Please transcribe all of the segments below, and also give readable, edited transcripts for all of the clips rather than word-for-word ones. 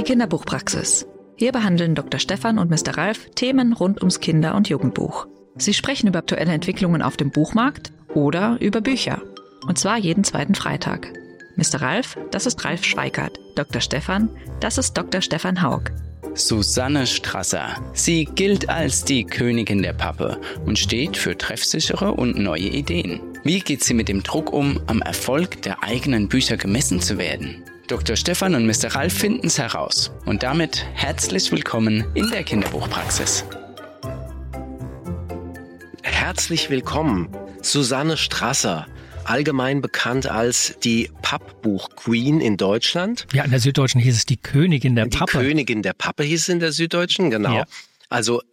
die Kinderbuchpraxis. Hier behandeln Dr. Stefan und Mr. Ralf Themen rund ums Kinder- und Jugendbuch. Sie sprechen über aktuelle Entwicklungen auf dem Buchmarkt oder über Bücher. Und zwar jeden zweiten Freitag. Mr. Ralf, das ist Ralf Schweikart. Dr. Stefan, das ist Dr. Stefan Haug. Susanne Strasser. Sie gilt als die Königin der Pappe und steht für treffsichere und neue Ideen. Wie geht sie mit dem Druck um, am Erfolg der eigenen Bücher gemessen zu werden? Dr. Stefan und Mr. Ralf finden es heraus. Und damit herzlich willkommen in der Kinderbuchpraxis. Herzlich willkommen, Susanne Strasser, allgemein bekannt als die Pappbuch-Queen in Deutschland. Ja, in der Süddeutschen hieß es die Königin der Pappe. Die Königin der Pappe hieß es in der Süddeutschen, genau. Ja. Also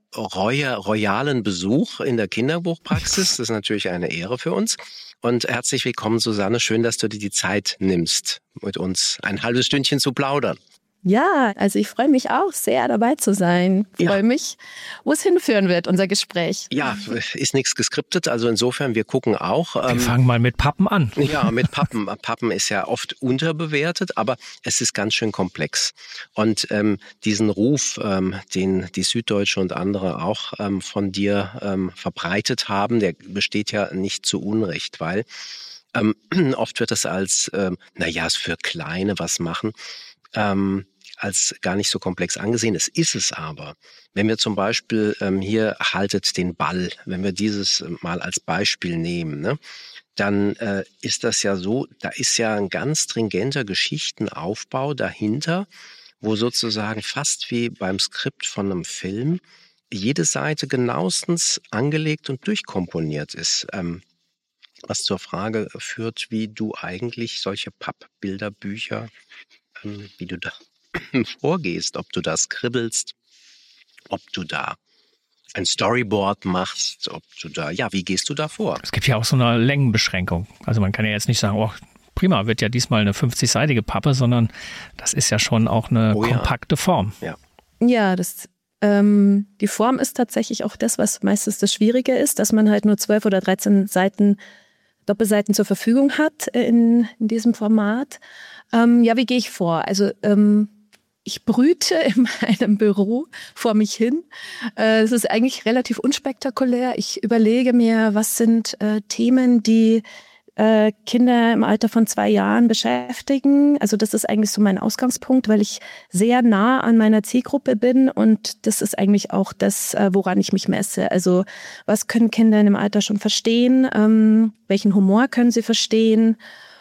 royalen Besuch in der Kinderbuchpraxis, das ist natürlich eine Ehre für uns. Und herzlich willkommen, Susanne, schön, dass du dir die Zeit nimmst, mit uns ein halbes Stündchen zu plaudern. Ja, also ich freue mich auch sehr, dabei zu sein. Ich freue mich, wo es hinführen wird, unser Gespräch. Ja, ist nichts geskriptet, also insofern, wir gucken auch. Wir fangen mal mit Pappen an. Ja, mit Pappen. Pappen ist ja oft unterbewertet, aber es ist ganz schön komplex. Und diesen Ruf, den die Süddeutsche und andere auch von dir verbreitet haben, der besteht ja nicht zu Unrecht, weil oft wird das als, ist für Kleine was machen, als gar nicht so komplex angesehen. Es ist es aber. Wenn wir zum Beispiel hier haltet den Ball, wenn wir dieses mal als Beispiel nehmen, ne, dann ist das ja so, da ist ja ein ganz stringenter Geschichtenaufbau dahinter, wo sozusagen fast wie beim Skript von einem Film jede Seite genauestens angelegt und durchkomponiert ist. Was zur Frage führt, wie du eigentlich solche Pappbilderbücher, wie du da vorgehst, ob du da skribbelst, ob du da ein Storyboard machst, ob du da, wie gehst du da vor? Es gibt ja auch so eine Längenbeschränkung. Also man kann ja jetzt nicht sagen, oh, prima, wird ja diesmal eine 50-seitige Pappe, sondern das ist ja schon auch eine kompakte Form. Ja, die Form ist tatsächlich auch das, was meistens das Schwierige ist, dass man halt nur 12 oder 13 Doppelseiten zur Verfügung hat in diesem Format. Wie gehe ich vor? Also ich brüte in meinem Büro vor mich hin. Es ist eigentlich relativ unspektakulär. Ich überlege mir, was sind Themen, die Kinder im Alter von 2 Jahren beschäftigen. Also das ist eigentlich so mein Ausgangspunkt, weil ich sehr nah an meiner Zielgruppe bin und das ist eigentlich auch das, woran ich mich messe. Also was können Kinder in dem Alter schon verstehen? Welchen Humor können sie verstehen?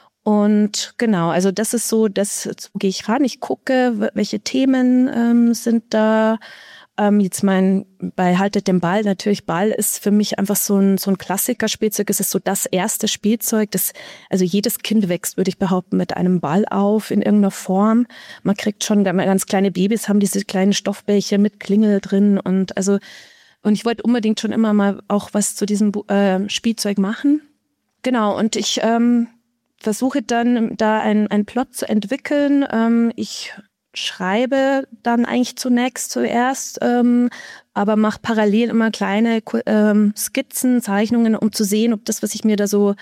Und genau, also das ist so gehe ich ran. Ich gucke, welche Themen sind da. Jetzt bei Haltet den Ball, natürlich Ball ist für mich einfach so ein Klassiker-Spielzeug. Es ist so das erste Spielzeug, also jedes Kind wächst, würde ich behaupten, mit einem Ball auf in irgendeiner Form. Man kriegt schon, ganz kleine Babys haben diese kleinen Stoffbällchen mit Klingel drin und ich wollte unbedingt schon immer mal auch was zu diesem Spielzeug machen. Genau, und ich versuche dann da einen Plot zu entwickeln. Ich schreibe dann eigentlich zuerst, aber mache parallel immer kleine Skizzen, Zeichnungen, um zu sehen, ob das, was ich mir da so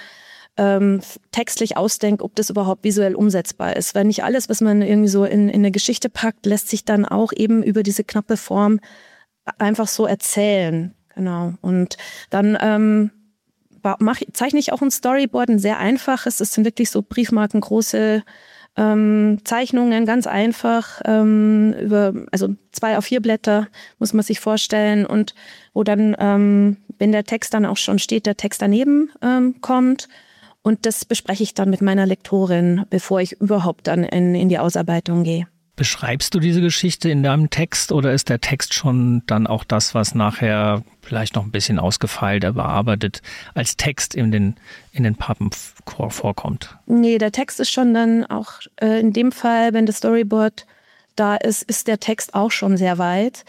textlich ausdenke, ob das überhaupt visuell umsetzbar ist. Weil nicht alles, was man irgendwie so in eine Geschichte packt, lässt sich dann auch eben über diese knappe Form einfach so erzählen. Genau. Und dann zeichne ich auch ein Storyboard, ein sehr einfaches. Das sind wirklich so Briefmarkengroße Zeichnungen, ganz einfach, also 2 auf 4 Blätter, muss man sich vorstellen. Und wo dann, wenn der Text dann auch schon steht, der Text daneben kommt. Und das bespreche ich dann mit meiner Lektorin, bevor ich überhaupt dann in die Ausarbeitung gehe. Beschreibst du diese Geschichte in deinem Text oder ist der Text schon dann auch das, was nachher vielleicht noch ein bisschen ausgefeilter, bearbeitet als Text in den Pappen vorkommt? Nee, der Text ist schon dann auch in dem Fall, wenn das Storyboard da ist der Text auch schon sehr weit.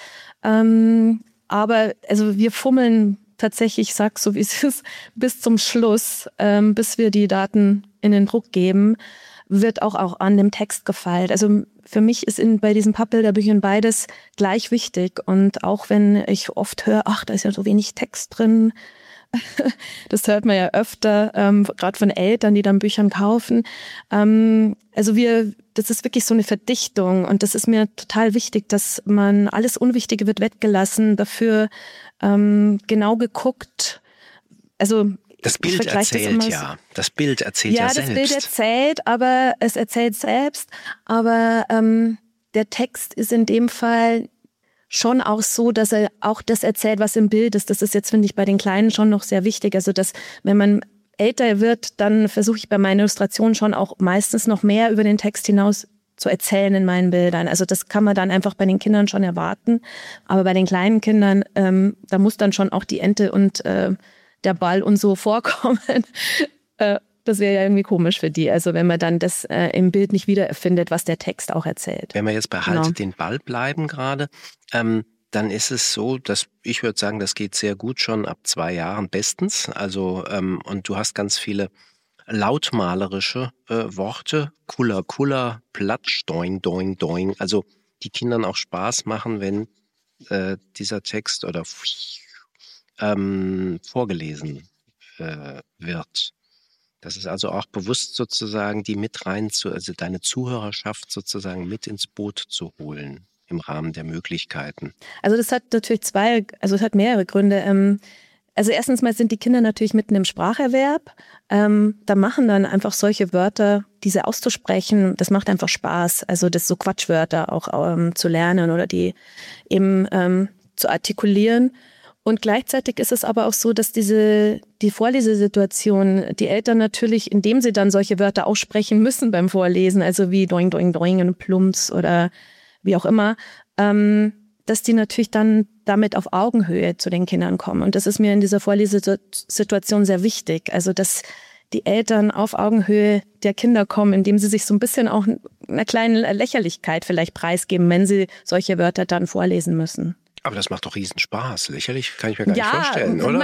Aber also wir fummeln tatsächlich, ich sag's so wie es ist, bis zum Schluss, bis wir die Daten in den Druck geben, wird auch an dem Text gefeilt. Also für mich ist bei diesen Pappbilderbüchern beides gleich wichtig. Und auch wenn ich oft höre, ach, da ist ja so wenig Text drin, Das hört man ja öfter, gerade von Eltern, die dann Büchern kaufen. Das ist wirklich so eine Verdichtung und das ist mir total wichtig, dass man alles Unwichtige wird weggelassen, dafür genau geguckt. Also das Bild erzählt ja. Das Bild erzählt ja selbst. Ja, das Bild erzählt, aber es erzählt selbst. Aber der Text ist in dem Fall schon auch so, dass er auch das erzählt, was im Bild ist. Das ist jetzt, finde ich, bei den Kleinen schon noch sehr wichtig. Also, dass, wenn man älter wird, dann versuche ich bei meinen Illustrationen schon auch meistens noch mehr über den Text hinaus zu erzählen in meinen Bildern. Also das kann man dann einfach bei den Kindern schon erwarten. Aber bei den kleinen Kindern, da muss dann schon auch die Ente und der Ball und so vorkommen. Das wäre ja irgendwie komisch für die. Also wenn man dann das im Bild nicht wiedererfindet, was der Text auch erzählt. Wenn wir jetzt bei Halte den Ball bleiben gerade, dann ist es so, dass ich würde sagen, das geht sehr gut schon ab 2 Jahren bestens. Also und du hast ganz viele lautmalerische Worte, Kuller, Kuller, Platsch, Doing, Doing, Doing. Also die Kindern auch Spaß machen, wenn dieser Text oder vorgelesen wird. Das ist also auch bewusst sozusagen, die mit rein also deine Zuhörerschaft sozusagen mit ins Boot zu holen im Rahmen der Möglichkeiten. Also das hat natürlich es hat mehrere Gründe. Also erstens mal sind die Kinder natürlich mitten im Spracherwerb. Da machen dann einfach solche Wörter, diese auszusprechen, das macht einfach Spaß. Also das so Quatschwörter auch zu lernen oder die eben zu artikulieren. Und gleichzeitig ist es aber auch so, dass die Vorlesesituation, die Eltern natürlich, indem sie dann solche Wörter aussprechen müssen beim Vorlesen, also wie Doing, Doing, Doing und Plumps oder wie auch immer, dass die natürlich dann damit auf Augenhöhe zu den Kindern kommen. Und das ist mir in dieser Vorlesesituation sehr wichtig. Also, dass die Eltern auf Augenhöhe der Kinder kommen, indem sie sich so ein bisschen auch einer kleinen Lächerlichkeit vielleicht preisgeben, wenn sie solche Wörter dann vorlesen müssen. Aber das macht doch riesen Spaß. Lächerlich kann ich mir gar nicht vorstellen, oder?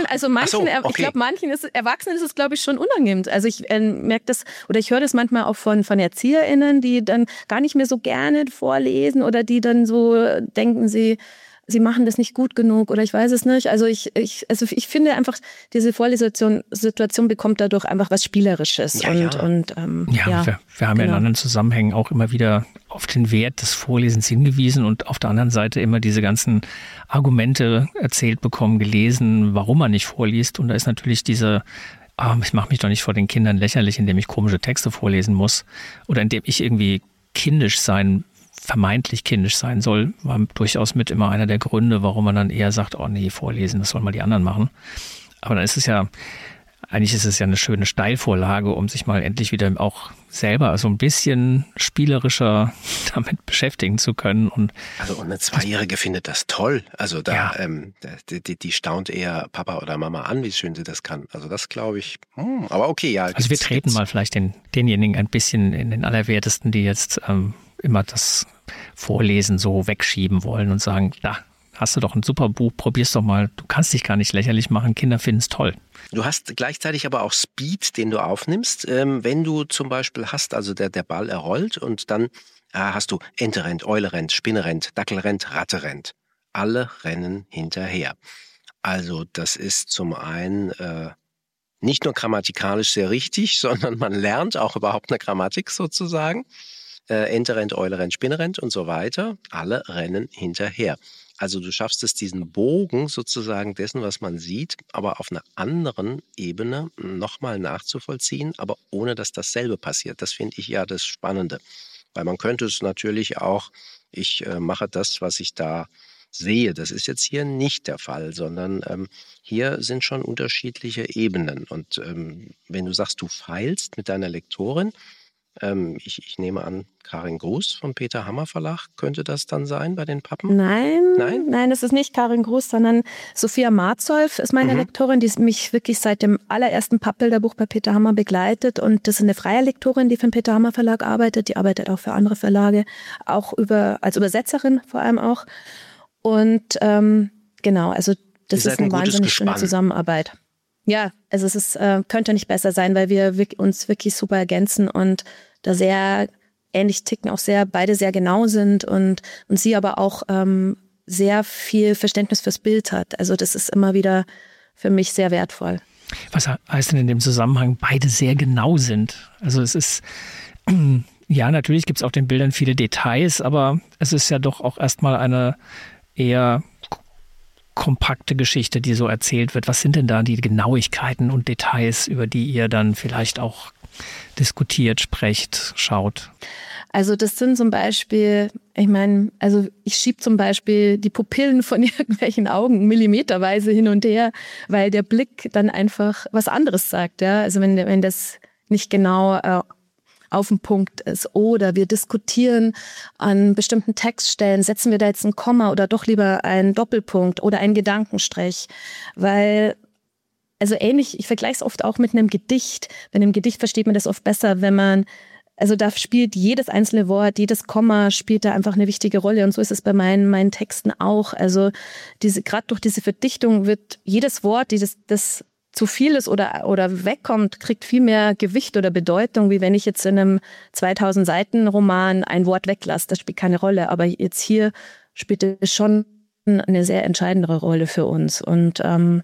Ich glaube, manchen Erwachsenen ist es, glaube ich, schon unangenehm. Also ich merke das, oder ich höre das manchmal auch von ErzieherInnen, die dann gar nicht mehr so gerne vorlesen oder die dann so denken, sie machen das nicht gut genug oder ich weiß es nicht. Also ich finde einfach, diese Vorlesesituation bekommt dadurch einfach was Spielerisches. Wir haben ja in anderen Zusammenhängen auch immer wieder auf den Wert des Vorlesens hingewiesen und auf der anderen Seite immer diese ganzen Argumente erzählt bekommen, gelesen, warum man nicht vorliest. Und da ist natürlich ich mache mich doch nicht vor den Kindern lächerlich, indem ich komische Texte vorlesen muss oder indem ich irgendwie vermeintlich kindisch sein soll, war durchaus mit immer einer der Gründe, warum man dann eher sagt, oh nee, vorlesen, das sollen mal die anderen machen. Aber dann ist es ja eine schöne Steilvorlage, um sich mal endlich wieder auch selber so ein bisschen spielerischer damit beschäftigen zu können. Also eine Zweijährige findet das toll. Also die staunt eher Papa oder Mama an, wie schön sie das kann. Also das glaube ich. Aber okay, ja. Also wir treten mal vielleicht denjenigen ein bisschen in den Allerwertesten, die jetzt immer das Vorlesen so wegschieben wollen und sagen, da hast du doch ein super Buch, probier's doch mal, du kannst dich gar nicht lächerlich machen, Kinder finden es toll. Du hast gleichzeitig aber auch Speed, den du aufnimmst, wenn du zum Beispiel hast, also der Ball errollt und dann hast du Ente rennt, Eule rennt, Spinne rennt, Dackel rennt, Ratte rennt. Alle rennen hinterher. Also das ist zum einen nicht nur grammatikalisch sehr richtig, sondern man lernt auch überhaupt eine Grammatik sozusagen. Ente rennt, Eule rennt, Spinne rennt und so weiter. Alle rennen hinterher. Also du schaffst es, diesen Bogen sozusagen dessen, was man sieht, aber auf einer anderen Ebene nochmal nachzuvollziehen, aber ohne dass dasselbe passiert. Das finde ich ja das Spannende. Weil man könnte es natürlich auch, ich mache das, was ich da sehe. Das ist jetzt hier nicht der Fall, sondern hier sind schon unterschiedliche Ebenen. Und wenn du sagst, du feilst mit deiner Lektorin, ich nehme an, Karin Gruß vom Peter Hammer Verlag, könnte das dann sein bei den Pappen? Nein, das ist nicht Karin Gruß, sondern Sophia Marzolf ist meine Lektorin, die mich wirklich seit dem allerersten Pappbilderbuch bei Peter Hammer begleitet. Und das ist eine freie Lektorin, die für den Peter Hammer Verlag arbeitet. Die arbeitet auch für andere Verlage, auch als Übersetzerin vor allem auch. Und genau, also das ist eine wahnsinnig schöne Zusammenarbeit. Ja, also es ist, könnte nicht besser sein, weil wir uns wirklich super ergänzen und da sehr ähnlich ticken, auch beide sehr genau sind und sie aber auch sehr viel Verständnis fürs Bild hat. Also das ist immer wieder, für mich sehr wertvoll. Was heißt denn in dem Zusammenhang, beide sehr genau sind? Also es ist, ja, natürlich gibt es auf den Bildern viele Details, aber es ist ja doch auch erstmal eine eher kompakte Geschichte, die so erzählt wird. Was sind denn da die Genauigkeiten und Details, über die ihr dann vielleicht auch diskutiert, sprecht, schaut? Also das sind zum Beispiel, ich schiebe zum Beispiel die Pupillen von irgendwelchen Augen millimeterweise hin und her, weil der Blick dann einfach was anderes sagt. Ja? Also wenn das nicht genau auf den Punkt ist. Oder wir diskutieren an bestimmten Textstellen, setzen wir da jetzt ein Komma oder doch lieber einen Doppelpunkt oder einen Gedankenstrich. Weil, also ähnlich, ich vergleiche es oft auch mit einem Gedicht. Bei einem Gedicht versteht man das oft besser, also da spielt jedes einzelne Wort, jedes Komma spielt da einfach eine wichtige Rolle. Und so ist es bei meinen Texten auch. Also gerade durch diese Verdichtung wird jedes Wort, das zu viel ist oder wegkommt, kriegt viel mehr Gewicht oder Bedeutung, wie wenn ich jetzt in einem 2000-Seiten-Roman ein Wort weglasse. Das spielt keine Rolle. Aber jetzt hier spielt es schon eine sehr entscheidende Rolle für uns. Und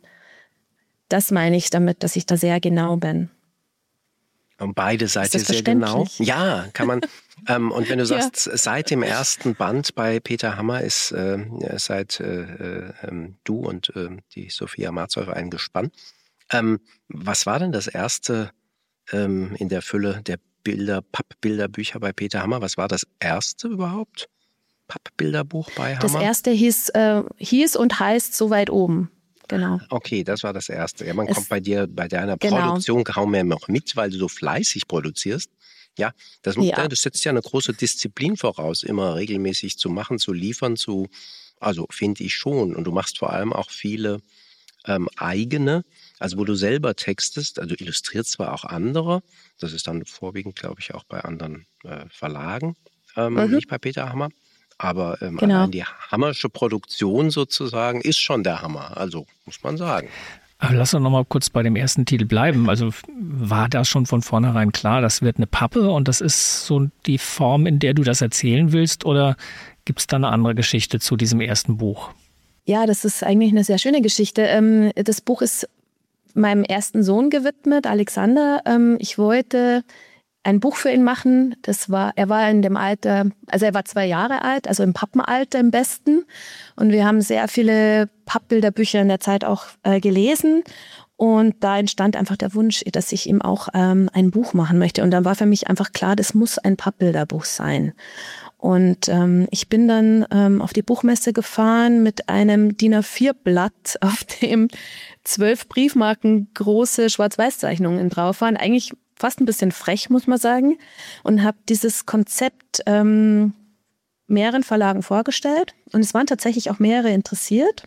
das meine ich damit, dass ich da sehr genau bin. Und beide seid ihr sehr genau. Ja, kann man. Und wenn du sagst, seit dem ersten Band bei Peter Hammer ist seit du und die Sophia Marzow ein Gespann. Was war denn das erste in der Fülle der Pappbilderbücher bei Peter Hammer? Was war das erste überhaupt? Pappbilderbuch bei Hammer? Das erste hieß und heißt So weit oben. Genau. Okay, das war das erste. Ja, man kommt bei deiner Produktion kaum mehr noch mit, weil du so fleißig produzierst. Ja, das setzt ja eine große Disziplin voraus, immer regelmäßig zu machen, zu liefern, also finde ich schon. Und du machst vor allem auch viele eigene, also wo du selber textest, also illustrierst zwar auch andere, das ist dann vorwiegend, glaube ich, auch bei anderen Verlagen, nicht bei Peter Hammer. Aber allein die Hammersche Produktion sozusagen ist schon der Hammer, also muss man sagen. Aber lass uns noch mal kurz bei dem ersten Titel bleiben. Also war da schon von vornherein klar, das wird eine Pappe und das ist so die Form, in der du das erzählen willst, oder gibt es da eine andere Geschichte zu diesem ersten Buch? Ja, das ist eigentlich eine sehr schöne Geschichte. Das Buch ist meinem ersten Sohn gewidmet, Alexander. Ich wollte ein Buch für ihn machen. Er war in dem Alter, also er war 2 Jahre alt, also im Pappenalter am besten. Und wir haben sehr viele Pappbilderbücher in der Zeit auch gelesen. Und da entstand einfach der Wunsch, dass ich ihm auch ein Buch machen möchte. Und dann war für mich einfach klar, das muss ein Pappbilderbuch sein. Und ich bin dann auf die Buchmesse gefahren mit einem DIN A4-Blatt, auf dem 12 Briefmarken große Schwarz-Weiß-Zeichnungen drauf waren. Eigentlich fast ein bisschen frech, muss man sagen. Und habe dieses Konzept mehreren Verlagen vorgestellt. Und es waren tatsächlich auch mehrere interessiert.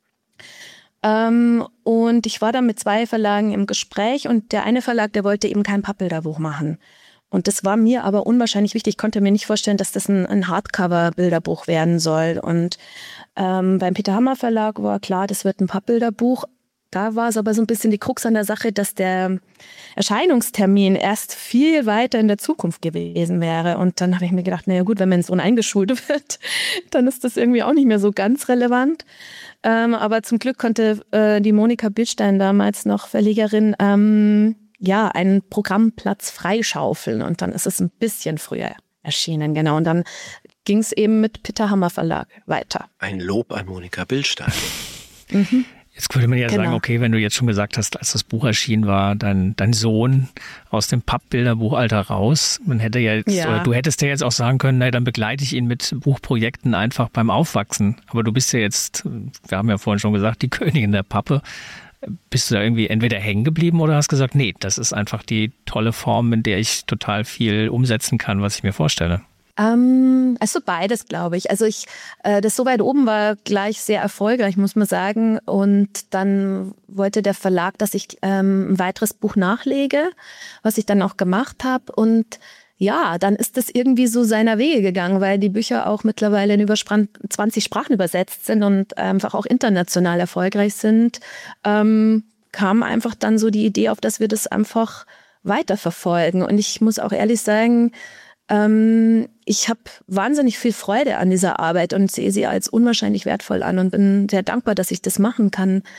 Und ich war dann mit 2 Verlagen im Gespräch. Und der eine Verlag, der wollte eben kein Pappbilderbuch machen. Und das war mir aber unwahrscheinlich wichtig. Ich konnte mir nicht vorstellen, dass das ein Hardcover-Bilderbuch werden soll. Und beim Peter Hammer Verlag war klar, das wird ein Pappbilderbuch. Da war es aber so ein bisschen die Krux an der Sache, dass der Erscheinungstermin erst viel weiter in der Zukunft gewesen wäre. Und dann habe ich mir gedacht, naja gut, wenn mein Sohn eingeschult wird, dann ist das irgendwie auch nicht mehr so ganz relevant. Aber zum Glück konnte die Monika Bildstein, damals noch Verlegerin, einen Programmplatz freischaufeln. Und dann ist es ein bisschen früher erschienen, genau. Und dann ging es eben mit Peter Hammer Verlag weiter. Ein Lob an Monika Bildstein. Mhm. Jetzt könnte man ja sagen, okay, wenn du jetzt schon gesagt hast, als das Buch erschienen war, dein Sohn aus dem Pappbilderbuchalter raus, man hätte oder du hättest ja jetzt auch sagen können, dann begleite ich ihn mit Buchprojekten einfach beim Aufwachsen. Aber du bist ja jetzt, wir haben ja vorhin schon gesagt, die Königin der Pappe. Bist du da irgendwie entweder hängen geblieben oder hast gesagt, nee, das ist einfach die tolle Form, in der ich total viel umsetzen kann, was ich mir vorstelle? Also beides, glaube ich. Also das So weit oben war gleich sehr erfolgreich, muss man sagen. Und dann wollte der Verlag, dass ich ein weiteres Buch nachlege, was ich dann auch gemacht habe. Und ja, dann ist das irgendwie so seiner Wege gegangen, weil die Bücher auch mittlerweile in über 20 Sprachen übersetzt sind und einfach auch international erfolgreich sind. Kam einfach dann so die Idee auf, dass wir das einfach weiterverfolgen. Und ich muss auch ehrlich sagen, ich habe wahnsinnig viel Freude an dieser Arbeit und sehe sie als unwahrscheinlich wertvoll an und bin sehr dankbar, dass ich das machen kann.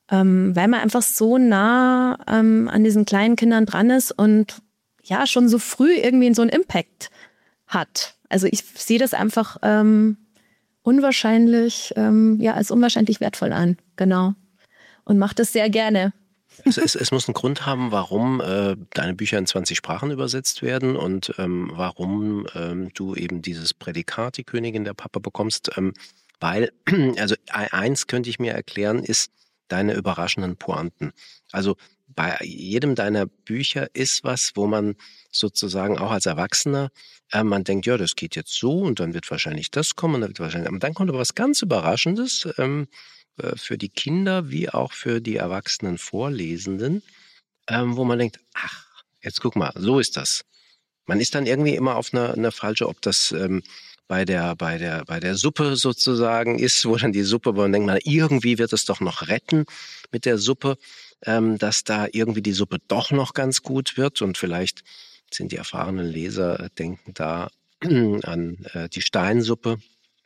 weil man einfach so nah an diesen kleinen Kindern dran ist und ja, schon so früh irgendwie so einen Impact hat. Also ich sehe das einfach unwahrscheinlich, als unwahrscheinlich wertvoll an, genau. Und mache das sehr gerne. Es muss einen Grund haben, warum deine Bücher in 20 Sprachen übersetzt werden und warum du eben dieses Prädikat, die Königin der Pappe, bekommst. Weil, also eins könnte ich mir erklären, ist deine überraschenden Pointen. Also bei jedem deiner Bücher ist was, wo man sozusagen auch als Erwachsener, man denkt, ja, das geht jetzt so und dann wird wahrscheinlich das kommen. Und dann kommt aber was ganz Überraschendes, für die Kinder wie auch für die erwachsenen Vorlesenden, wo man denkt, ach, jetzt guck mal, so ist das. Man ist dann irgendwie immer auf eine falsche, ob das bei der Suppe sozusagen ist, wo dann die Suppe, wo man denkt, irgendwie wird es doch noch retten mit der Suppe, dass da irgendwie die Suppe doch noch ganz gut wird und vielleicht sind die erfahrenen Leser, denken da an die Steinsuppe,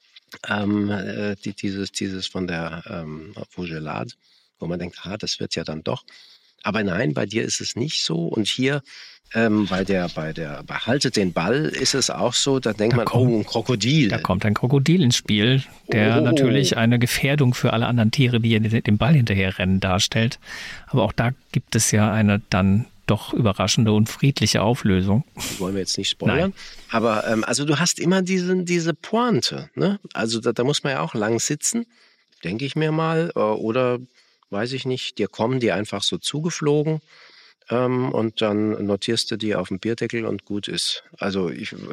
dieses von der Vaugelade, wo man denkt, das wird ja dann doch. Aber nein, bei dir ist es nicht so. Und hier bei Haltet den Ball ist es auch so, da denkt man, ein Krokodil. Da kommt ein Krokodil ins Spiel, der natürlich eine Gefährdung für alle anderen Tiere, die dem Ball hinterherrennen, darstellt. Aber auch da gibt es ja eine dann doch überraschende und friedliche Auflösung. Die wollen wir jetzt nicht spoilern. Nein. Aber also du hast immer diese Pointe. Ne? Also da muss man ja auch lang sitzen, denke ich mir mal. Oder weiß ich nicht, dir kommen die einfach so zugeflogen und dann notierst du die auf dem Bierdeckel und gut ist. Also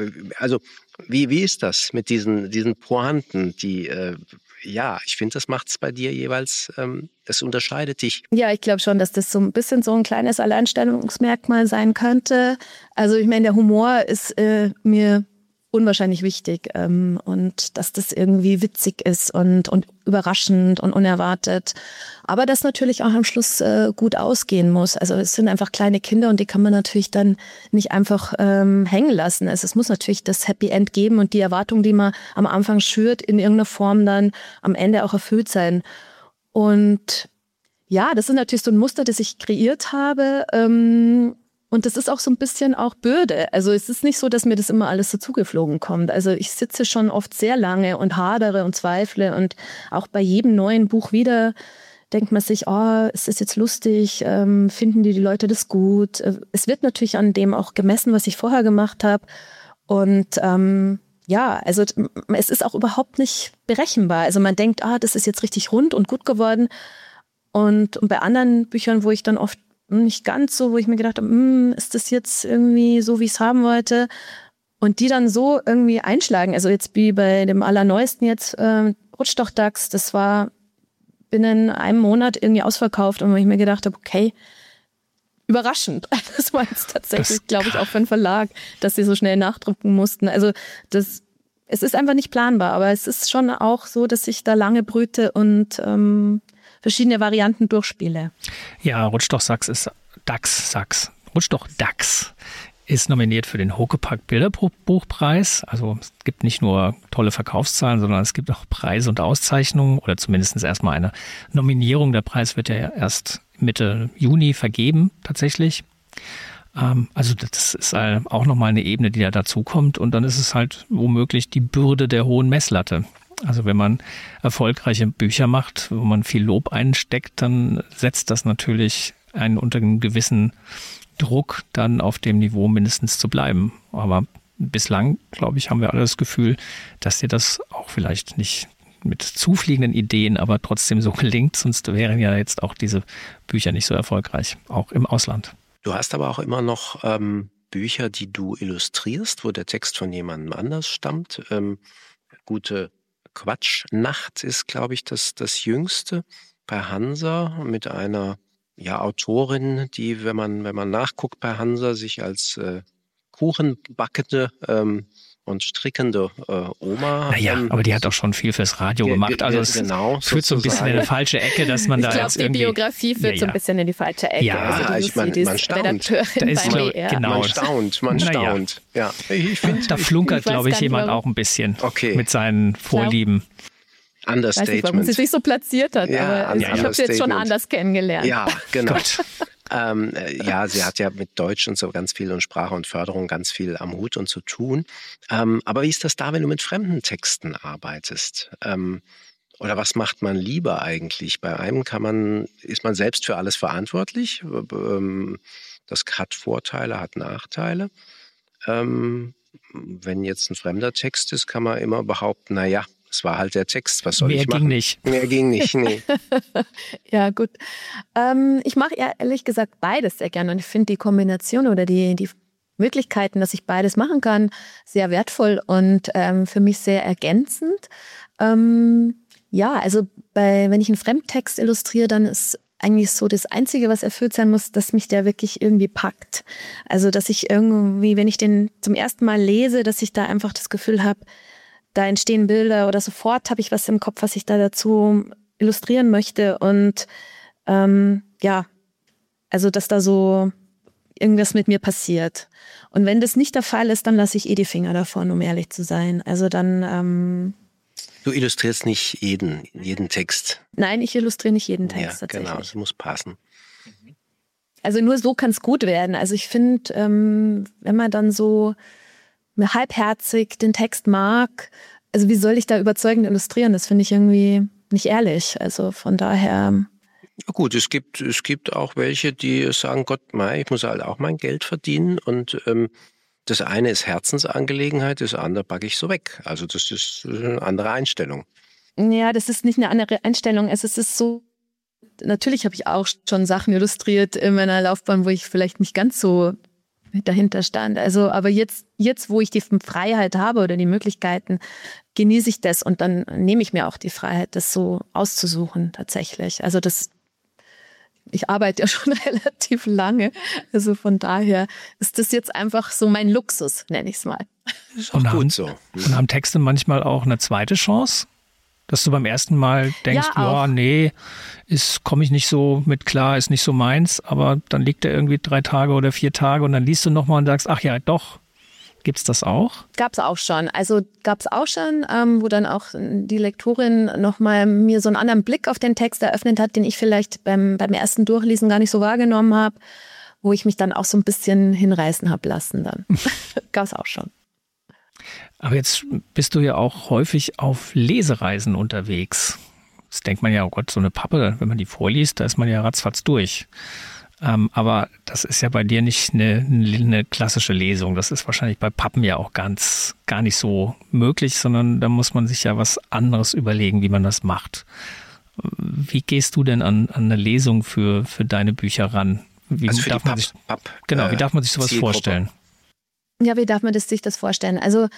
wie ist das mit diesen Pointen, die ich finde, das macht es bei dir jeweils, das unterscheidet dich. Ja, ich glaube schon, dass das so ein bisschen so ein kleines Alleinstellungsmerkmal sein könnte. Also ich meine, der Humor ist mir unwahrscheinlich wichtig und dass das irgendwie witzig ist und überraschend und unerwartet. Aber das natürlich auch am Schluss gut ausgehen muss. Also es sind einfach kleine Kinder und die kann man natürlich dann nicht einfach hängen lassen. Also es muss natürlich das Happy End geben und die Erwartung, die man am Anfang schürt, in irgendeiner Form dann am Ende auch erfüllt sein. Und ja, das ist natürlich so ein Muster, das ich kreiert habe. Und das ist auch so ein bisschen auch Bürde. Also es ist nicht so, dass mir das immer alles so zugeflogen kommt. Also ich sitze schon oft sehr lange und hadere und zweifle. Und auch bei jedem neuen Buch wieder denkt man sich, ist das jetzt lustig? Finden die Leute das gut? Es wird natürlich an dem auch gemessen, was ich vorher gemacht habe. Und also es ist auch überhaupt nicht berechenbar. Also man denkt, das ist jetzt richtig rund und gut geworden. Und bei anderen Büchern, wo ich dann oft nicht ganz so, wo ich mir gedacht habe, ist das jetzt irgendwie so, wie ich es haben wollte? Und die dann so irgendwie einschlagen. Also jetzt wie bei dem allerneuesten jetzt, Rutsch doch Dachs, das war binnen einem Monat irgendwie ausverkauft und wo ich mir gedacht habe, okay, überraschend. Das war jetzt tatsächlich, glaube ich, auch für einen Verlag, dass sie so schnell nachdrucken mussten. Also es ist einfach nicht planbar, aber es ist schon auch so, dass ich da lange brüte und verschiedene Varianten durchspiele. Ja, Rutsch doch Dachs ist nominiert für den Huckepack Bilderbuchpreis. Also es gibt nicht nur tolle Verkaufszahlen, sondern es gibt auch Preise und Auszeichnungen oder zumindest erstmal eine Nominierung. Der Preis wird ja erst Mitte Juni vergeben tatsächlich. Also das ist auch nochmal eine Ebene, die da dazukommt. Und dann ist es halt womöglich die Bürde der hohen Messlatte. Also wenn man erfolgreiche Bücher macht, wo man viel Lob einsteckt, dann setzt das natürlich einen unter einem gewissen Druck, dann auf dem Niveau mindestens zu bleiben. Aber bislang, glaube ich, haben wir alle das Gefühl, dass dir das auch vielleicht nicht mit zufliegenden Ideen, aber trotzdem so gelingt. Sonst wären ja jetzt auch diese Bücher nicht so erfolgreich, auch im Ausland. Du hast aber auch immer noch Bücher, die du illustrierst, wo der Text von jemandem anders stammt. Gute Quatschnacht ist, glaube ich, das jüngste bei Hansa mit einer Autorin, die, wenn man nachguckt bei Hansa, sich als Kuchenbackende und strickende Oma. Naja, aber die hat doch schon viel fürs Radio gemacht. Also es führt so ein bisschen in eine falsche Ecke, dass man da jetzt irgendwie... Ich glaube, die Biografie führt so ein bisschen in die falsche Ecke. Ja, also man staunt. Genau. Man staunt. Ja. Da flunkert, glaube ich, jemand auch ein bisschen mit seinen Vorlieben. Understatement. Ich weiß nicht, warum sie sich so platziert hat, ja, aber ich habe sie jetzt schon anders kennengelernt. Ja, genau. Sie hat ja mit Deutsch und so ganz viel und Sprache und Förderung ganz viel am Hut und zu tun. Aber wie ist das da, wenn du mit fremden Texten arbeitest? Oder was macht man lieber eigentlich? Bei einem ist man selbst für alles verantwortlich. Das hat Vorteile, hat Nachteile. Wenn jetzt ein fremder Text ist, kann man immer behaupten, naja, es war halt der Text, was soll ich machen? Mehr ging nicht, nee. Ja, gut. Ich mache ehrlich gesagt beides sehr gerne und ich finde die Kombination oder die Möglichkeiten, dass ich beides machen kann, sehr wertvoll und für mich sehr ergänzend. Also wenn ich einen Fremdtext illustriere, dann ist eigentlich so das Einzige, was erfüllt sein muss, dass mich der wirklich irgendwie packt. Also, dass ich irgendwie, wenn ich den zum ersten Mal lese, dass ich da einfach das Gefühl habe, da entstehen Bilder oder sofort habe ich was im Kopf, was ich da dazu illustrieren möchte und also dass da so irgendwas mit mir passiert. Und wenn das nicht der Fall ist, dann lasse ich die Finger davon, um ehrlich zu sein. Also dann... Du illustrierst nicht jeden Text. Nein, ich illustriere nicht jeden Text tatsächlich. Genau, es muss passen. Also nur so kann es gut werden. Also ich finde, wenn man dann so halbherzig den Text mag, also wie soll ich da überzeugend illustrieren? Das finde ich irgendwie nicht ehrlich. Also von daher... Ja gut, es gibt auch welche, die sagen, Gott, ich muss halt auch mein Geld verdienen und das eine ist Herzensangelegenheit, das andere packe ich so weg. Also das ist eine andere Einstellung. Ja, das ist nicht eine andere Einstellung. Es ist so, natürlich habe ich auch schon Sachen illustriert in meiner Laufbahn, wo ich vielleicht nicht ganz so dahinter stand. Also, aber jetzt, wo ich die Freiheit habe oder die Möglichkeiten, genieße ich das und dann nehme ich mir auch die Freiheit, das so auszusuchen tatsächlich. Also ich arbeite ja schon relativ lange. Also von daher ist das jetzt einfach so mein Luxus, nenne ich es mal. Ist auch gut so. Und haben Texte manchmal auch eine zweite Chance? Dass du beim ersten Mal denkst, komme ich nicht so mit klar, ist nicht so meins, aber dann liegt er irgendwie 3 Tage oder 4 Tage und dann liest du nochmal und sagst, ach ja, doch. Gibt's das auch? Gab's auch schon. Also gab's auch schon, wo dann auch die Lektorin nochmal mir so einen anderen Blick auf den Text eröffnet hat, den ich vielleicht beim ersten Durchlesen gar nicht so wahrgenommen habe, wo ich mich dann auch so ein bisschen hinreißen habe lassen dann. Gab's auch schon. Aber jetzt bist du ja auch häufig auf Lesereisen unterwegs. Das denkt man ja, oh Gott, so eine Pappe, wenn man die vorliest, da ist man ja ratzfatz durch. Aber das ist ja bei dir nicht eine klassische Lesung. Das ist wahrscheinlich bei Pappen ja auch gar nicht so möglich, sondern da muss man sich ja was anderes überlegen, wie man das macht. Wie gehst du denn an eine Lesung für deine Bücher ran? Wie darf man sich sowas vorstellen? Ja, wie darf man sich das vorstellen? Also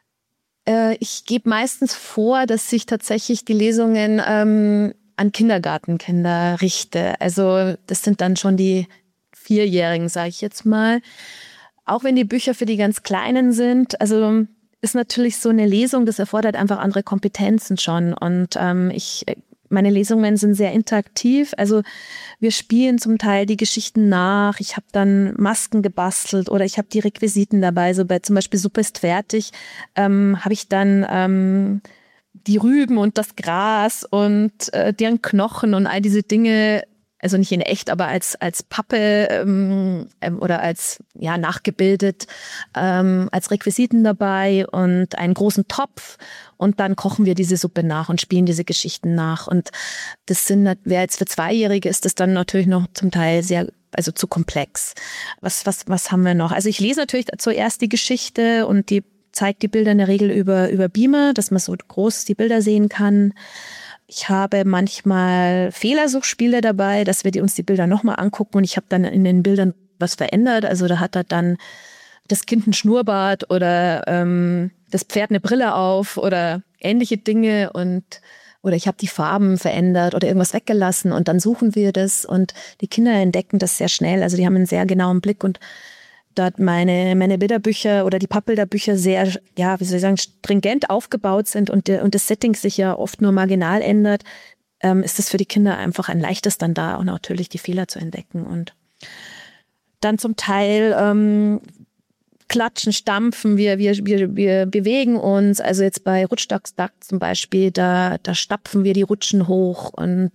ich gebe meistens vor, dass sich tatsächlich die Lesungen an Kindergartenkinder richte. Also das sind dann schon die 4-Jährigen, sage ich jetzt mal. Auch wenn die Bücher für die ganz Kleinen sind, also ist natürlich so eine Lesung, das erfordert einfach andere Kompetenzen schon. Und meine Lesungen sind sehr interaktiv. Also wir spielen zum Teil die Geschichten nach. Ich habe dann Masken gebastelt oder ich habe die Requisiten dabei. So bei zum Beispiel Suppe ist fertig, habe ich dann die Rüben und das Gras und deren Knochen und all diese Dinge, also nicht in echt, aber als Pappe oder als nachgebildet, als Requisiten dabei und einen großen Topf und dann kochen wir diese Suppe nach und spielen diese Geschichten nach und das wer jetzt für 2-Jährige ist das dann natürlich noch zum Teil also zu komplex. Was haben wir noch? Also ich lese natürlich zuerst die Geschichte und die zeigt die Bilder in der Regel über Beamer, dass man so groß die Bilder sehen kann. Ich habe manchmal Fehlersuchspiele dabei, dass wir uns die Bilder nochmal angucken und ich habe dann in den Bildern was verändert. Also da hat dann das Kind einen Schnurrbart oder das Pferd eine Brille auf oder ähnliche Dinge oder ich habe die Farben verändert oder irgendwas weggelassen und dann suchen wir das und die Kinder entdecken das sehr schnell. Also die haben einen sehr genauen Blick und dort meine Bilderbücher oder die Pappbilderbücher sehr, wie soll ich sagen, stringent aufgebaut sind und das Setting sich ja oft nur marginal ändert, ist es für die Kinder einfach ein leichtes dann da auch natürlich die Fehler zu entdecken. Und dann zum Teil klatschen, stampfen, wir bewegen uns. Also jetzt bei Rutschdachsdack zum Beispiel, da stapfen wir die Rutschen hoch und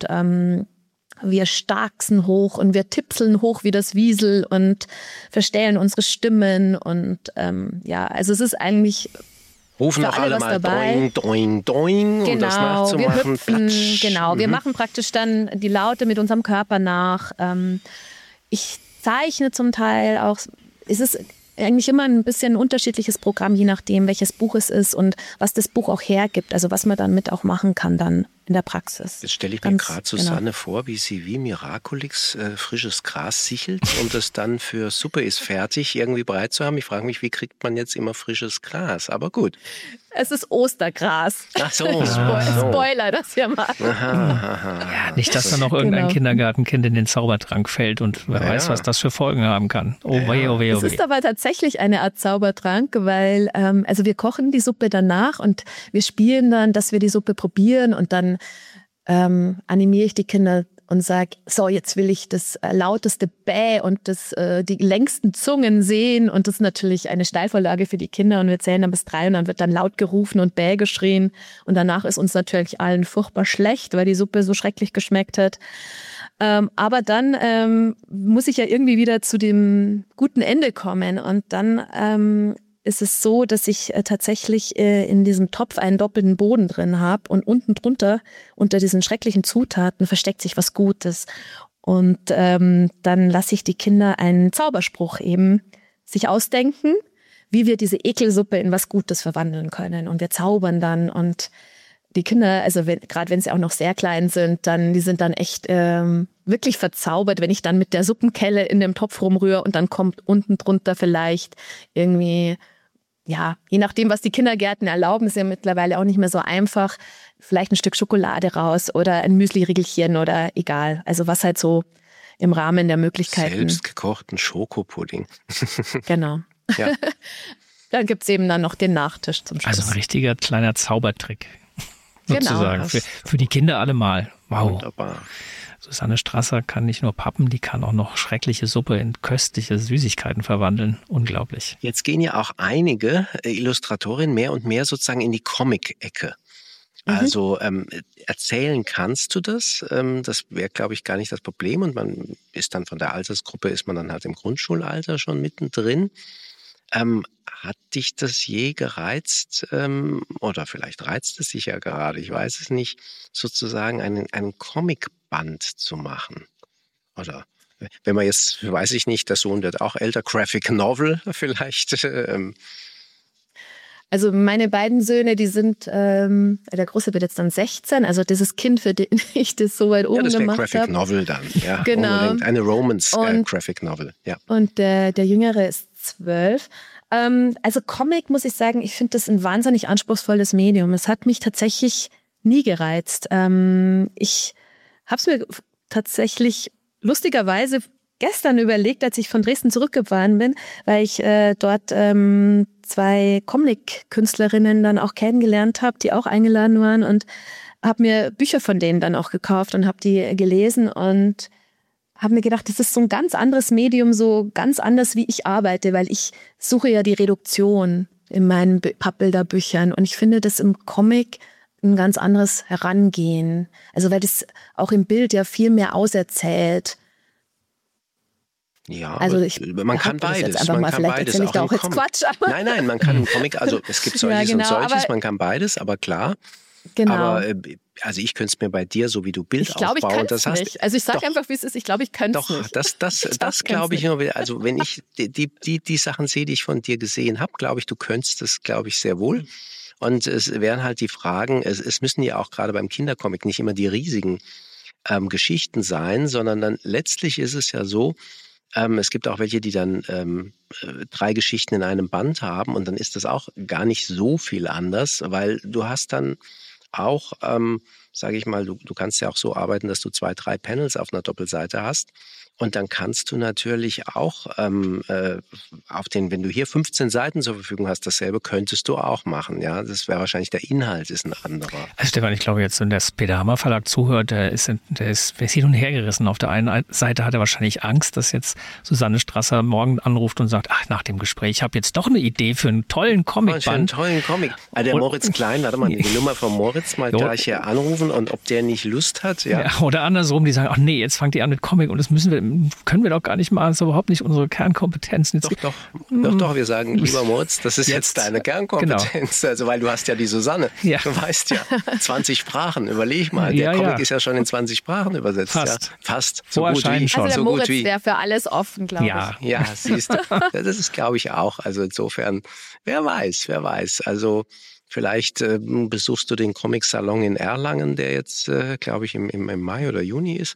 wir starksen hoch und wir tipseln hoch wie das Wiesel und verstellen unsere Stimmen. Und also es ist eigentlich... Rufen auch alle mal doing, doing, doing, um das nachzumachen. Wir hüpfen, wir machen praktisch dann die Laute mit unserem Körper nach. Ich zeichne zum Teil auch. Es ist eigentlich immer ein bisschen ein unterschiedliches Programm, je nachdem, welches Buch es ist und was das Buch auch hergibt. Also was man damit auch machen kann dann in der Praxis. Jetzt stelle ich mir gerade Susanne vor, wie sie wie Miraculix frisches Gras sichelt und es dann für Suppe ist fertig irgendwie bereit zu haben. Ich frage mich, wie kriegt man jetzt immer frisches Gras? Aber gut. Es ist Ostergras. Ach so. Spoiler, das wir mal. Ja, nicht, dass da noch irgendein Kindergartenkind in den Zaubertrank fällt und wer weiß, was das für Folgen haben kann. Oh weh, oh weh, oh weh. Es ist aber tatsächlich eine Art Zaubertrank, weil wir kochen die Suppe danach und wir spielen dann, dass wir die Suppe probieren und dann animiere ich die Kinder und sage, so, jetzt will ich das lauteste Bäh und die längsten Zungen sehen. Und das ist natürlich eine Steilvorlage für die Kinder. Und wir zählen dann bis 3 und dann wird dann laut gerufen und Bäh geschrien. Und danach ist uns natürlich allen furchtbar schlecht, weil die Suppe so schrecklich geschmeckt hat. Aber dann muss ich ja irgendwie wieder zu dem guten Ende kommen. Und dann ist es so, dass ich tatsächlich in diesem Topf einen doppelten Boden drin habe und unten drunter, unter diesen schrecklichen Zutaten, versteckt sich was Gutes. Und dann lasse ich die Kinder einen Zauberspruch eben sich ausdenken, wie wir diese Ekelsuppe in was Gutes verwandeln können. Und wir zaubern dann und die Kinder, also gerade wenn sie auch noch sehr klein sind, die sind dann echt wirklich verzaubert, wenn ich dann mit der Suppenkelle in dem Topf rumrühre und dann kommt unten drunter vielleicht irgendwie, ja, je nachdem, was die Kindergärten erlauben, ist ja mittlerweile auch nicht mehr so einfach, vielleicht ein Stück Schokolade raus oder ein Müsli-Riegelchen oder egal. Also was halt so im Rahmen der Möglichkeiten. Selbstgekochten Schokopudding. Genau. Ja. Dann gibt es eben dann noch den Nachtisch zum Schluss. Also ein richtiger kleiner Zaubertrick. Sozusagen. Genau. Für die Kinder allemal. Wow. Wunderbar. Susanne Strasser kann nicht nur Pappen, die kann auch noch schreckliche Suppe in köstliche Süßigkeiten verwandeln. Unglaublich. Jetzt gehen ja auch einige Illustratorinnen mehr und mehr sozusagen in die Comic-Ecke. Also erzählen kannst du das. Das wäre, glaube ich, gar nicht das Problem. Und man ist dann von der Altersgruppe, ist man dann halt im Grundschulalter schon mittendrin. Hat dich das je gereizt, oder vielleicht reizt es dich ja gerade, ich weiß es nicht, sozusagen einen Comicband zu machen? Oder wenn man jetzt, weiß ich nicht, der Sohn wird auch älter, Graphic Novel vielleicht? Also meine beiden Söhne, die sind, der Große wird jetzt dann 16, also dieses Kind, für den ich das so weit oben gemacht habe. Das wäre Graphic Novel dann, ja, genau. Unbedingt. Eine Romance Graphic Novel, ja. Und der Jüngere ist 12. Also Comic, muss ich sagen, ich finde das ein wahnsinnig anspruchsvolles Medium. Es hat mich tatsächlich nie gereizt. Ich habe es mir tatsächlich lustigerweise gestern überlegt, als ich von Dresden zurückgefahren bin, weil ich dort 2 Comic-Künstlerinnen dann auch kennengelernt habe, die auch eingeladen waren und habe mir Bücher von denen dann auch gekauft und habe die gelesen und habe mir gedacht, das ist so ein ganz anderes Medium, so ganz anders, wie ich arbeite, weil ich suche ja die Reduktion in meinen Pappbilderbüchern und ich finde das im Comic ein ganz anderes Herangehen. Also weil das auch im Bild ja viel mehr auserzählt. Ja, also man kann beides. Man kann beides. Ich da auch jetzt Quatsch, aber nein, man kann im Comic, also es gibt solches und solches, man kann beides, aber klar. Genau. Aber also ich könnte es mir bei dir, so wie du Bild aufbauen. Ich glaube, ich kann es nicht. Also ich sage einfach, wie es ist. Ich glaube, ich kann es nicht. Doch, das glaube ich immer wieder. Also wenn ich die Sachen sehe, die ich von dir gesehen habe, glaube ich, du könntest es, glaube ich, sehr wohl. Und es wären halt die Fragen, es müssen ja auch gerade beim Kindercomic nicht immer die riesigen Geschichten sein, sondern dann letztlich ist es ja so, es gibt auch welche, die dann 3 Geschichten in einem Band haben und dann ist das auch gar nicht so viel anders, weil du hast dann auch, sage ich mal, du kannst ja auch so arbeiten, dass du 2, 3 Panels auf einer Doppelseite hast Und dann kannst du natürlich auch wenn du hier 15 Seiten zur Verfügung hast, dasselbe könntest du auch machen. Ja, das wäre wahrscheinlich, der Inhalt ist ein anderer. Also Stefan, ich glaube jetzt, wenn der Peter Hammer Verlag zuhört, der ist hin und her gerissen. Auf der einen Seite hat er wahrscheinlich Angst, dass jetzt Susanne Strasser morgen anruft und sagt, ach, nach dem Gespräch, ich habe jetzt doch eine Idee für einen tollen Comicband. Einen tollen Comic. Der Moritz Klein, warte mal, die Nummer von Moritz mal gleich hier anrufen und ob der nicht Lust hat. Ja. Oder andersrum, die sagen, ach nee, jetzt fangt ihr an mit Comic und das können wir doch gar nicht machen, das ist überhaupt nicht unsere Kernkompetenz. Doch, wir sagen, lieber Moritz, das ist jetzt deine Kernkompetenz, genau. Also weil du hast ja die Susanne, du weißt ja, 20 Sprachen, überleg mal, der Comic ist ja schon in 20 Sprachen übersetzt. Fast. So gut wie schon. Also der Moritz wäre für alles offen, glaube ich. Ja, siehst du, das ist, glaube ich, auch, also insofern, wer weiß, also vielleicht besuchst du den Comic-Salon in Erlangen, der jetzt, glaube ich, im Mai oder Juni ist.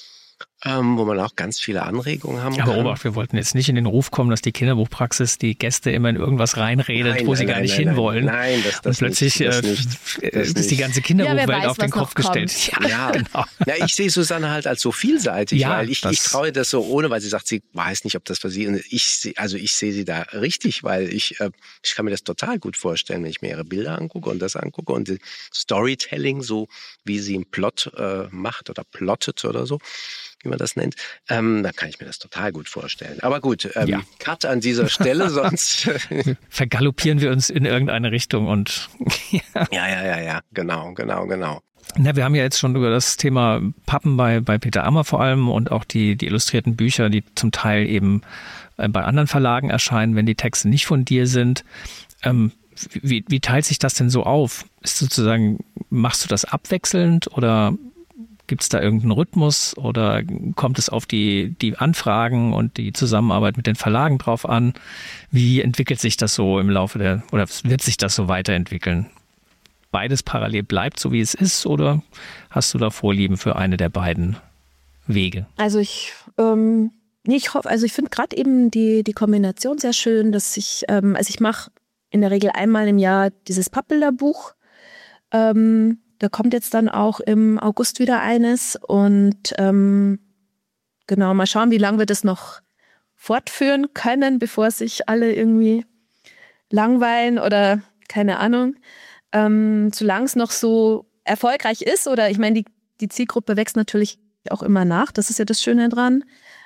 Wo man auch ganz viele Anregungen haben kann. Aber Obacht, wir wollten jetzt nicht in den Ruf kommen, dass die Kinderbuchpraxis die Gäste immer in irgendwas reinredet, wo sie gar nicht hinwollen. Nein, das und plötzlich ist die ganze Kinderbuchwelt auf den Kopf gestellt. Ja, genau. Ja, ich sehe Susanne halt als so vielseitig, weil ich traue das so ohne, weil sie sagt, sie weiß nicht, ob das für sie, ich sehe sie da richtig, weil ich kann mir das total gut vorstellen, wenn ich mir ihre Bilder angucke und das angucke und Storytelling, so wie sie einen Plot macht oder plottet oder so, wie man das nennt, dann kann ich mir das total gut vorstellen. Aber gut, Cut an dieser Stelle, sonst vergaloppieren wir uns in irgendeine Richtung und ja, genau. Na, wir haben ja jetzt schon über das Thema Pappen bei Peter Ammer vor allem und auch die illustrierten Bücher, die zum Teil eben bei anderen Verlagen erscheinen, wenn die Texte nicht von dir sind. Wie teilt sich das denn so auf? Ist sozusagen, machst du das abwechselnd oder gibt es da irgendeinen Rhythmus oder kommt es auf die Anfragen und die Zusammenarbeit mit den Verlagen drauf an? Wie entwickelt sich das so im Laufe oder wird sich das so weiterentwickeln? Beides parallel bleibt so, wie es ist, oder hast du da Vorlieben für eine der beiden Wege? Also ich hoffe, also ich finde gerade eben die Kombination sehr schön, dass ich mache in der Regel einmal im Jahr dieses Pappbilderbuch. Da kommt jetzt dann auch im August wieder eines und genau, mal schauen, wie lange wir das noch fortführen können, bevor sich alle irgendwie langweilen oder keine Ahnung. Solange es noch so erfolgreich ist oder ich meine, die Zielgruppe wächst natürlich auch immer nach, das ist ja das Schöne dran.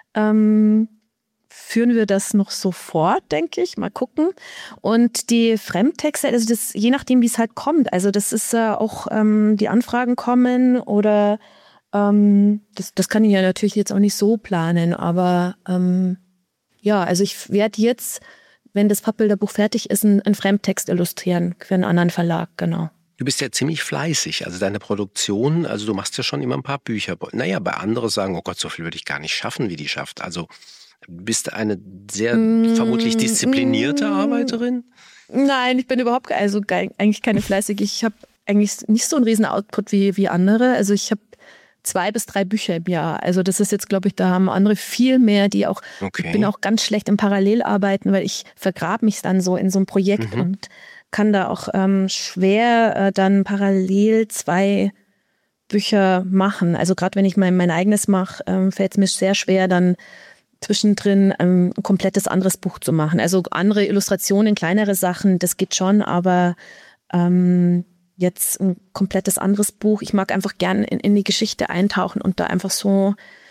Führen wir das noch so fort, denke ich. Mal gucken. Und die Fremdtexte, also das, je nachdem, wie es halt kommt. Also das ist auch, die Anfragen kommen oder das kann ich ja natürlich jetzt auch nicht so planen. Aber also ich werde jetzt, wenn das Pappbilderbuch fertig ist, einen Fremdtext illustrieren für einen anderen Verlag, genau. Du bist ja ziemlich fleißig, also deine Produktion, also du machst ja schon immer ein paar Bücher. Naja, bei anderen sagen, oh Gott, so viel würde ich gar nicht schaffen, wie die schafft. Also du bist eine sehr vermutlich disziplinierte Arbeiterin? Nein, ich bin überhaupt eigentlich keine fleißige. Ich habe eigentlich nicht so einen riesen Output wie andere. Also ich habe 2 bis 3 Bücher im Jahr. Also das ist jetzt, glaube ich, da haben andere viel mehr, die auch, ich bin auch ganz schlecht im Parallelarbeiten, weil ich vergrabe mich dann so in so ein Projekt und kann da auch schwer dann parallel 2 Bücher machen. Also gerade wenn ich mein eigenes mache, fällt es mir sehr schwer, dann zwischendrin ein komplettes anderes Buch zu machen. Also andere Illustrationen, kleinere Sachen, das geht schon, aber jetzt ein komplettes anderes Buch. Ich mag einfach gern in die Geschichte eintauchen und da einfach so,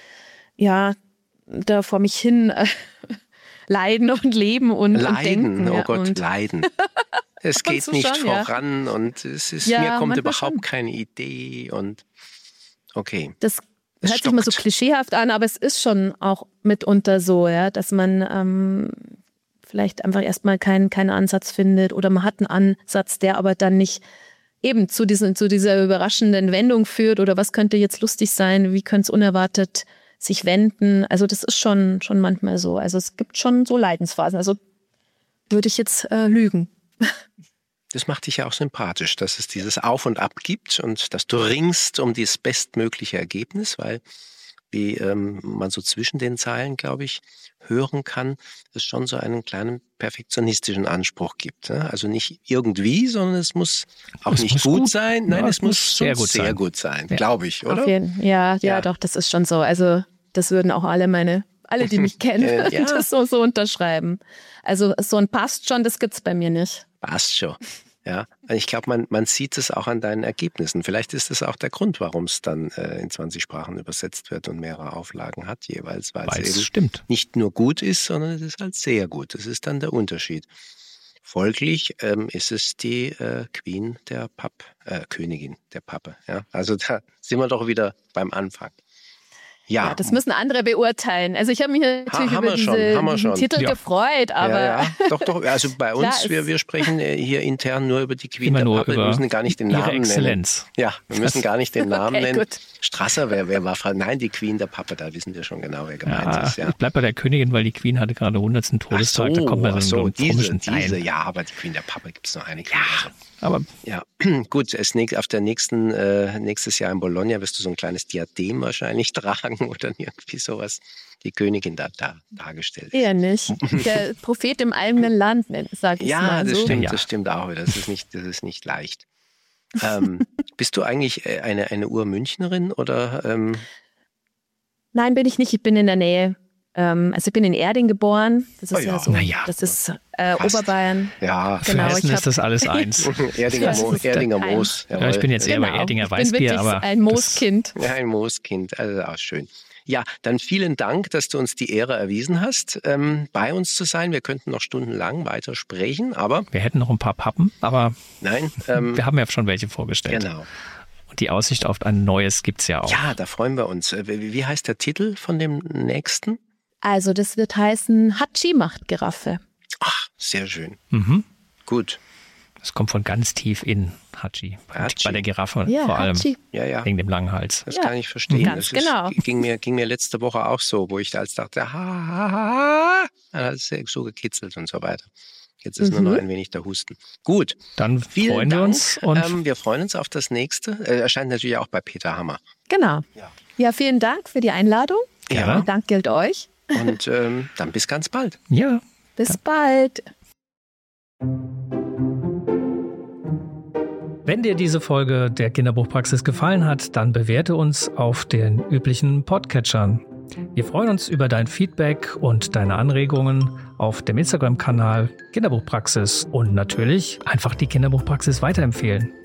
da vor mich hin leiden und leben und denken. Oh Gott, leiden. Es geht nicht voran und es ist, mir kommt überhaupt keine Idee und okay. Das hört sich immer so klischeehaft an, aber es ist schon auch mitunter so, dass man vielleicht einfach erstmal keinen Ansatz findet oder man hat einen Ansatz, der aber dann nicht eben zu dieser überraschenden Wendung führt oder was könnte jetzt lustig sein, wie könnte es unerwartet sich wenden. Also das ist schon manchmal so. Also es gibt schon so Leidensphasen. Also würde ich jetzt lügen. Das macht dich ja auch sympathisch, dass es dieses Auf und Ab gibt und dass du ringst um das bestmögliche Ergebnis, weil, wie man so zwischen den Zeilen, glaube ich, hören kann, es schon so einen kleinen perfektionistischen Anspruch gibt. Ne? Also nicht irgendwie, sondern es muss auch nicht gut sein. Nein, es muss sehr gut sein, glaube ich, oder? Ja, doch, das ist schon so. Also das würden auch alle, die mich kennen, das so unterschreiben. Also so ein passt schon, das gibt's bei mir nicht. Passt schon. Ja, ich glaube, man sieht es auch an deinen Ergebnissen. Vielleicht ist es auch der Grund, warum es dann in 20 Sprachen übersetzt wird und mehrere Auflagen hat jeweils, weil es eben nicht nur gut ist, sondern es ist halt sehr gut. Das ist dann der Unterschied. Folglich ist es die Queen der Königin der Pappe. Ja? Also da sind wir doch wieder beim Anfang. Ja, das müssen andere beurteilen. Also ich habe mich natürlich über diesen Titel gefreut, aber... Ja. Doch. Also bei uns, wir sprechen hier intern nur über die Queen der Pappe. Wir müssen gar nicht den Namen Exzellenz. nennen. Ja, wir müssen gar nicht den Namen nennen. Gut. Strasser, wer war? Nein, die Queen der Pappe, da wissen wir schon genau, wer gemeint ist. Ja. Ich bleib bei der Königin, weil die Queen hatte gerade 100. Todestag. Da kommt man so diese. Ja, aber die Queen der Pappe gibt es noch eine Queen. Ja, aber... Ja, gut, auf der nächstes Jahr in Bologna wirst du so ein kleines Diadem wahrscheinlich tragen oder irgendwie sowas. Die Königin da dargestellt ist. Eher nicht. Der Prophet im eigenen Land, sag ich mal so. Ja, das stimmt auch. Das ist nicht leicht. Bist du eigentlich eine Urmünchnerin oder? Nein, bin ich nicht. Ich bin in der Nähe. Also ich bin in Erding geboren. Das ist das ist Oberbayern. Ja, für Hessen ist das alles eins. Erdinger Moos. Ja, ich bin jetzt eher bei Erdinger Weißbier, aber ein Mooskind. Ja, ein Mooskind. Also auch schön. Ja, dann vielen Dank, dass du uns die Ehre erwiesen hast, bei uns zu sein. Wir könnten noch stundenlang weiter sprechen, aber... Wir hätten noch ein paar Pappen, aber nein, wir haben ja schon welche vorgestellt. Genau. Und die Aussicht auf ein neues gibt's ja auch. Ja, da freuen wir uns. Wie heißt der Titel von dem nächsten? Also das wird heißen Hatschi macht Giraffe. Ach, sehr schön. Mhm. Gut. Das kommt von ganz tief in Hatschi. Bei der Giraffe vor allem. Ja. Wegen dem langen Hals. Das kann ich verstehen. Ganz genau. Ging mir letzte Woche auch so, wo ich als dachte, dann hat es so gekitzelt und so weiter. Jetzt ist nur noch ein wenig der Husten. Gut. Dann freuen wir uns. Und wir freuen uns auf das nächste. Erscheint natürlich auch bei Peter Hammer. Genau. Ja, vielen Dank für die Einladung. Ja. Dank gilt euch. Und dann bis ganz bald. Ja. Bis bald. Wenn dir diese Folge der Kinderbuchpraxis gefallen hat, dann bewerte uns auf den üblichen Podcatchern. Wir freuen uns über dein Feedback und deine Anregungen auf dem Instagram-Kanal Kinderbuchpraxis und natürlich einfach die Kinderbuchpraxis weiterempfehlen.